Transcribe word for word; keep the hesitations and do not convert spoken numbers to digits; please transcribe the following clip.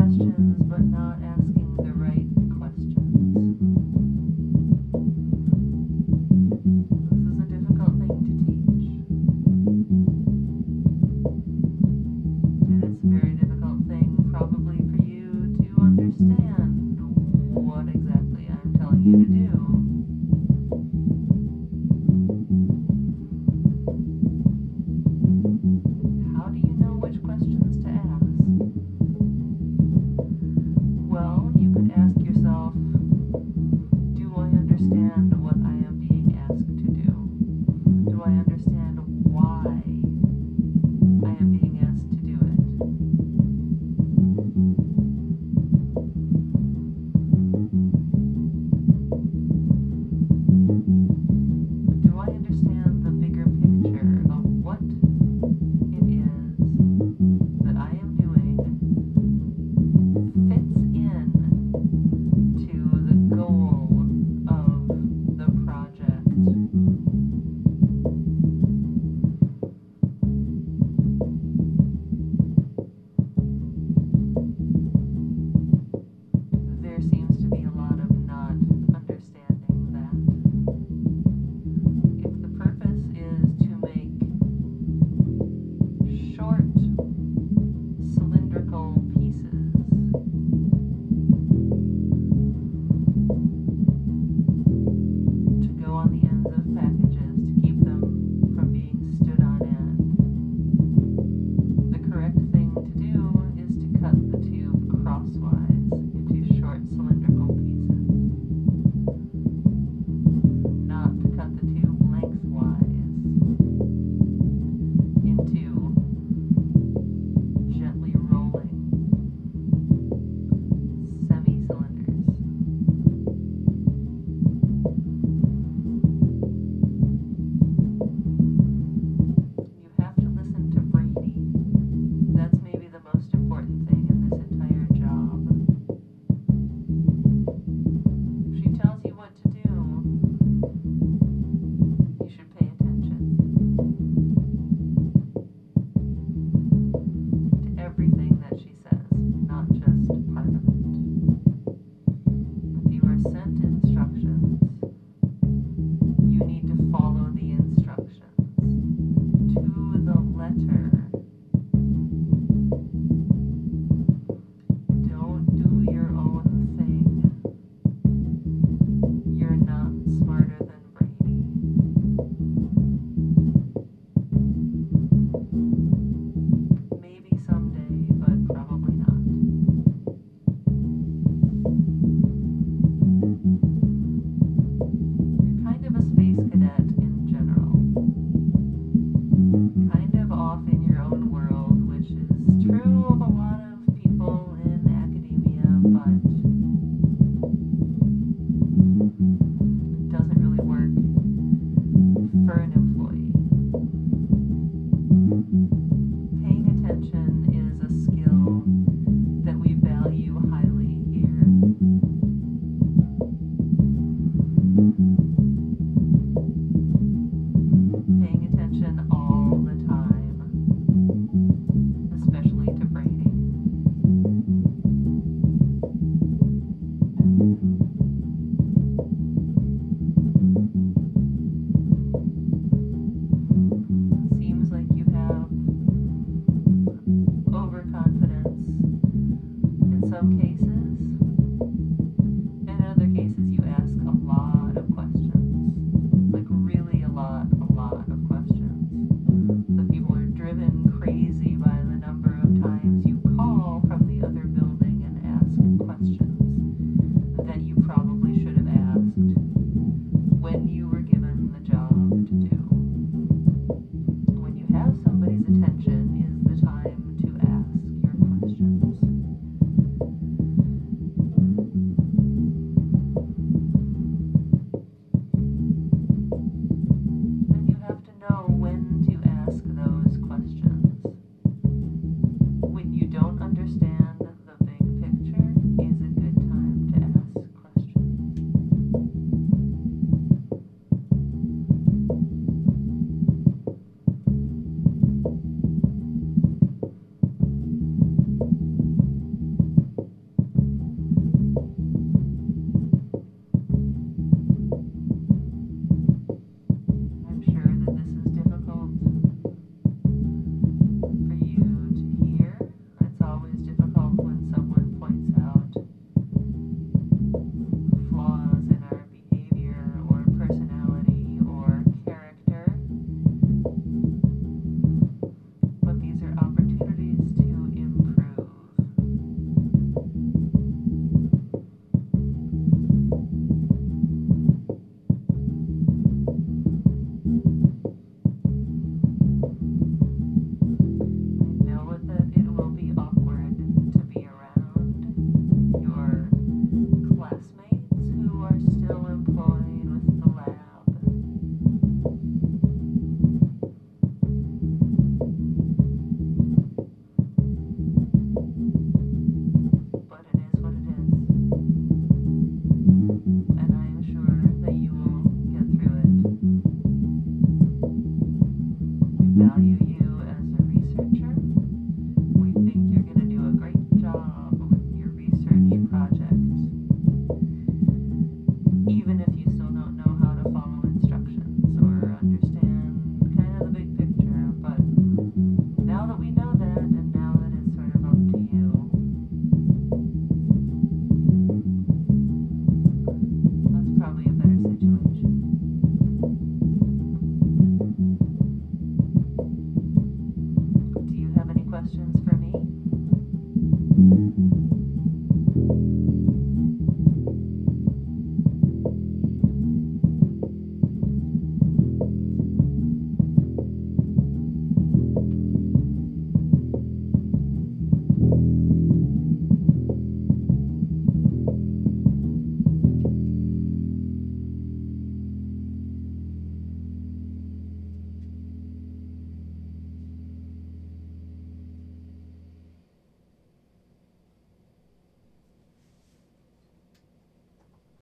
questions but not asking the right questions. This is a difficult thing to teach. And it's a very difficult thing probably for you to understand what exactly I'm telling you to do. How do you know which questions to ask? Well, you could ask yourself, do I understand what I am being asked to do? Do I understand why I am being asked to do it? Do I understand the bigger picture of what it is that I am doing fits in to the goal of the project? There seems to be a lot of not understanding that. If the purpose is to make short, cylindrical pieces, to go on the ends of packages to keep them from being stood on end, the correct thing to do is to cut the tube crosswise into short cylindrical pieces, not to cut the tube lengthwise into gently rolling semi-cylinders. You have to listen to Brady. That's maybe the most important thing in this entire job. If she tells you what to do, you should pay attention to everything